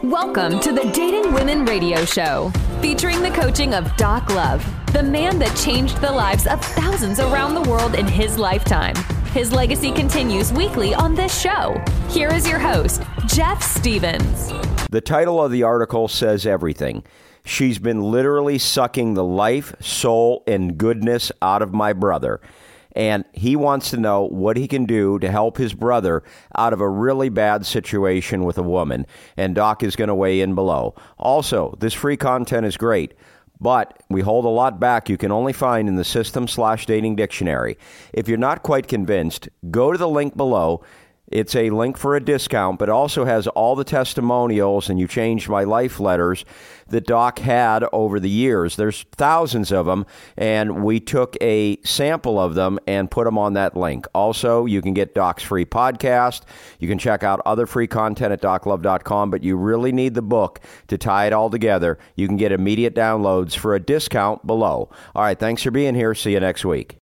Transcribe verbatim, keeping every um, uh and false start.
Welcome to the Dating Women Radio Show, featuring the coaching of Doc Love, the man that changed the lives of thousands around the world in his lifetime. His legacy continues weekly on this show. Here is your host, Jeff Stevens. The title of the article says everything. She's been literally sucking the life, soul, and goodness out of my brother. And he wants to know what he can do to help his brother out of a really bad situation with a woman. And Doc is going to weigh in below. Also, this free content is great, but we hold a lot back you can only find in the System slash Dating Dictionary. If you're not quite convinced, go to the link below. It's a link for a discount, but also has all the testimonials and You Changed My Life letters that Doc had over the years. There's thousands of them, and we took a sample of them and put them on that link. Also, you can get Doc's free podcast. You can check out other free content at doc love dot com, but you really need the book to tie it all together. You can get immediate downloads for a discount below. All right, thanks for being here. See you next week.